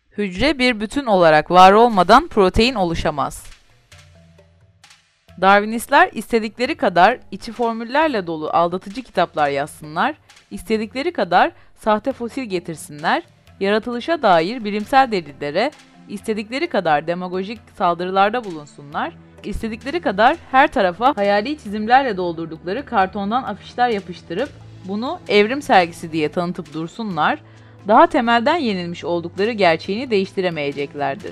Hücre bir bütün olarak var olmadan protein oluşamaz. Darwinistler istedikleri kadar içi formüllerle dolu aldatıcı kitaplar yazsınlar, istedikleri kadar sahte fosil getirsinler, yaratılışa dair bilimsel delillere istedikleri kadar demagojik saldırılarda bulunsunlar, istedikleri kadar her tarafa hayali çizimlerle doldurdukları kartondan afişler yapıştırıp bunu evrim sergisi diye tanıtıp dursunlar, daha temelden yenilmiş oldukları gerçeğini değiştiremeyeceklerdir.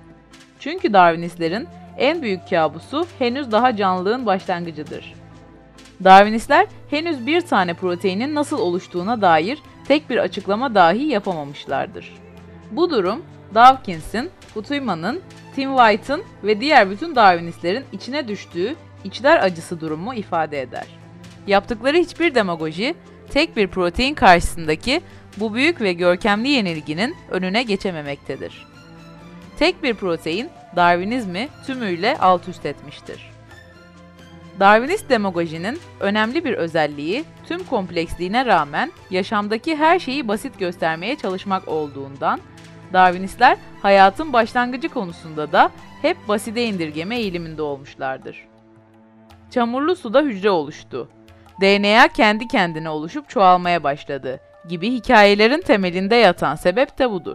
Çünkü Darwinistlerin en büyük kabusu henüz daha canlılığın başlangıcıdır. Darwinistler henüz bir tane proteinin nasıl oluştuğuna dair tek bir açıklama dahi yapamamışlardır. Bu durum Dawkins'in, Gutman'ın, Tim White'ın ve diğer bütün Darwinistlerin içine düştüğü içler acısı durumu ifade eder. Yaptıkları hiçbir demagoji, tek bir protein karşısındaki bu büyük ve görkemli yenilginin önüne geçememektedir. Tek bir protein, Darwinizmi tümüyle alt üst etmiştir. Darwinist demagojinin önemli bir özelliği, tüm kompleksliğine rağmen yaşamdaki her şeyi basit göstermeye çalışmak olduğundan, Darwinistler hayatın başlangıcı konusunda da hep basite indirgeme eğiliminde olmuşlardır. Çamurlu suda hücre oluştu. DNA kendi kendine oluşup çoğalmaya başladı gibi hikayelerin temelinde yatan sebep de budur.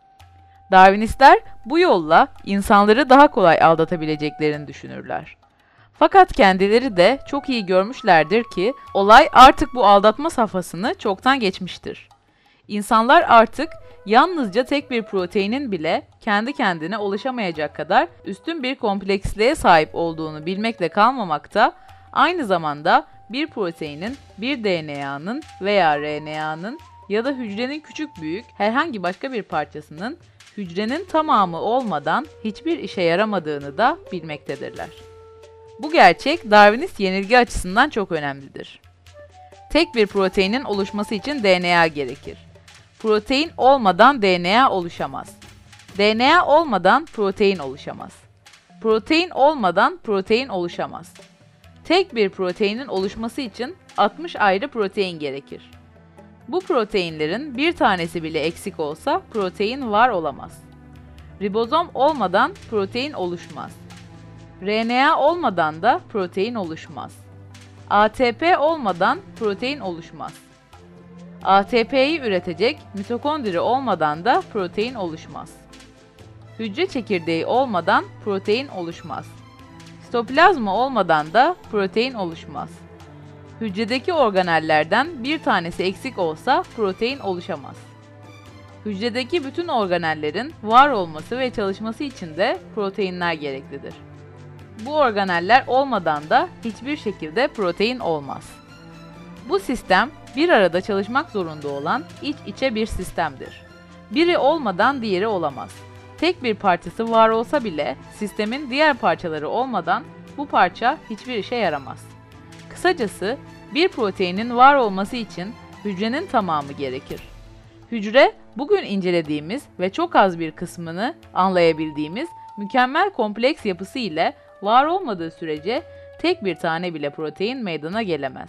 Darwinistler bu yolla insanları daha kolay aldatabileceklerini düşünürler. Fakat kendileri de çok iyi görmüşlerdir ki olay artık bu aldatma safhasını çoktan geçmiştir. İnsanlar artık yalnızca tek bir proteinin bile kendi kendine oluşamayacak kadar üstün bir kompleksliğe sahip olduğunu bilmekle kalmamakta, aynı zamanda bir proteinin, bir DNA'nın veya RNA'nın ya da hücrenin küçük büyük herhangi başka bir parçasının hücrenin tamamı olmadan hiçbir işe yaramadığını da bilmektedirler. Bu gerçek Darwinist yenilgi açısından çok önemlidir. Tek bir proteinin oluşması için DNA gerekir. Protein olmadan DNA oluşamaz. DNA olmadan protein oluşamaz. Protein olmadan protein oluşamaz. Tek bir proteinin oluşması için 60 ayrı protein gerekir. Bu proteinlerin bir tanesi bile eksik olsa protein var olamaz. Ribozom olmadan protein oluşmaz. RNA olmadan da protein oluşmaz. ATP olmadan protein oluşmaz. ATP'yi üretecek mitokondri olmadan da protein oluşmaz. Hücre çekirdeği olmadan protein oluşmaz. Sitoplazma olmadan da protein oluşmaz. Hücredeki organellerden bir tanesi eksik olsa protein oluşamaz. Hücredeki bütün organellerin var olması ve çalışması için de proteinler gereklidir. Bu organeller olmadan da hiçbir şekilde protein olmaz. Bu sistem bir arada çalışmak zorunda olan iç içe bir sistemdir. Biri olmadan diğeri olamaz. Tek bir parçası var olsa bile sistemin diğer parçaları olmadan bu parça hiçbir işe yaramaz. Kısacası bir proteinin var olması için hücrenin tamamı gerekir. Hücre, bugün incelediğimiz ve çok az bir kısmını anlayabildiğimiz mükemmel kompleks yapısı ile var olmadığı sürece tek bir tane bile protein meydana gelemez.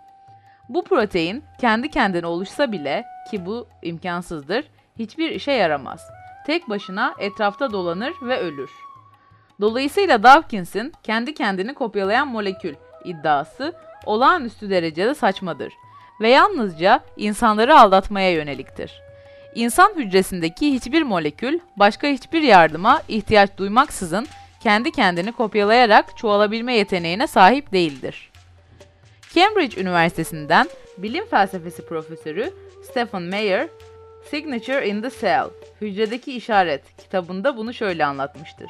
Bu protein kendi kendine oluşsa bile, ki bu imkansızdır, hiçbir işe yaramaz. Tek başına etrafta dolanır ve ölür. Dolayısıyla Dawkins'in kendi kendini kopyalayan molekül iddiası olağanüstü derecede saçmadır ve yalnızca insanları aldatmaya yöneliktir. İnsan hücresindeki hiçbir molekül başka hiçbir yardıma ihtiyaç duymaksızın kendi kendini kopyalayarak çoğalabilme yeteneğine sahip değildir. Cambridge Üniversitesi'nden bilim felsefesi profesörü Stephen Meyer, Signature in the Cell, Hücredeki İşaret kitabında bunu şöyle anlatmıştır.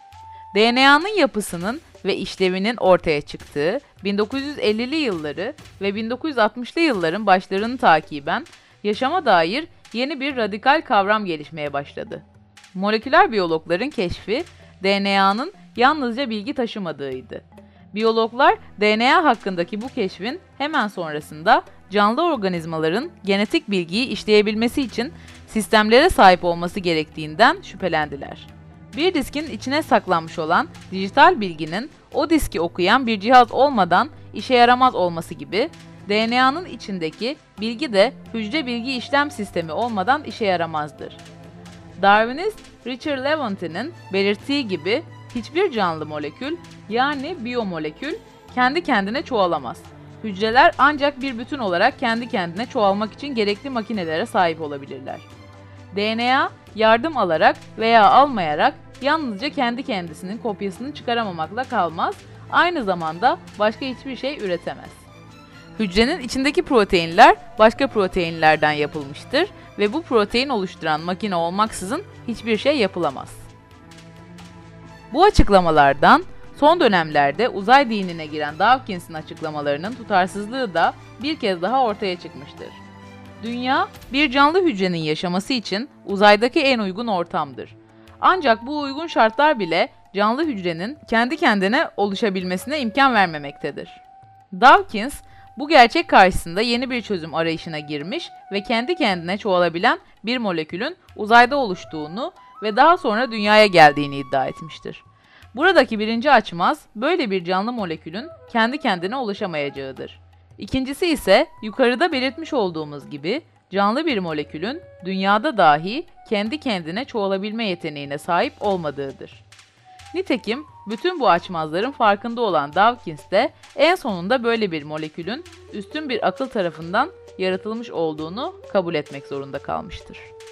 DNA'nın yapısının ve işlevinin ortaya çıktığı 1950'li yılları ve 1960'lı yılların başlarını takiben yaşama dair yeni bir radikal kavram gelişmeye başladı. Moleküler biyologların keşfi DNA'nın yalnızca bilgi taşımadığıydı. Biyologlar DNA hakkındaki bu keşfin hemen sonrasında canlı organizmaların genetik bilgiyi işleyebilmesi için sistemlere sahip olması gerektiğinden şüphelendiler. Bir diskin içine saklanmış olan dijital bilginin o diski okuyan bir cihaz olmadan işe yaramaz olması gibi, DNA'nın içindeki bilgi de hücre bilgi işlem sistemi olmadan işe yaramazdır. Darwinist Richard Levante'nin belirttiği gibi hiçbir canlı molekül yani biyomolekül kendi kendine çoğalamaz. Hücreler ancak bir bütün olarak kendi kendine çoğalmak için gerekli makinelere sahip olabilirler. DNA yardım alarak veya almayarak yalnızca kendi kendisinin kopyasını çıkaramamakla kalmaz, aynı zamanda başka hiçbir şey üretemez. Hücrenin içindeki proteinler başka proteinlerden yapılmıştır ve bu protein oluşturan makine olmaksızın hiçbir şey yapılamaz. Bu açıklamalardan son dönemlerde uzay dinine giren Dawkins'in açıklamalarının tutarsızlığı da bir kez daha ortaya çıkmıştır. Dünya, bir canlı hücrenin yaşaması için uzaydaki en uygun ortamdır. Ancak bu uygun şartlar bile canlı hücrenin kendi kendine oluşabilmesine imkan vermemektedir. Dawkins, bu gerçek karşısında yeni bir çözüm arayışına girmiş ve kendi kendine çoğalabilen bir molekülün uzayda oluştuğunu ve daha sonra dünyaya geldiğini iddia etmiştir. Buradaki birinci açmaz, böyle bir canlı molekülün kendi kendine oluşamayacağıdır. İkincisi ise yukarıda belirtmiş olduğumuz gibi canlı bir molekülün dünyada dahi kendi kendine çoğalabilme yeteneğine sahip olmadığıdır. Nitekim bütün bu açmazların farkında olan Dawkins de en sonunda böyle bir molekülün üstün bir akıl tarafından yaratılmış olduğunu kabul etmek zorunda kalmıştır.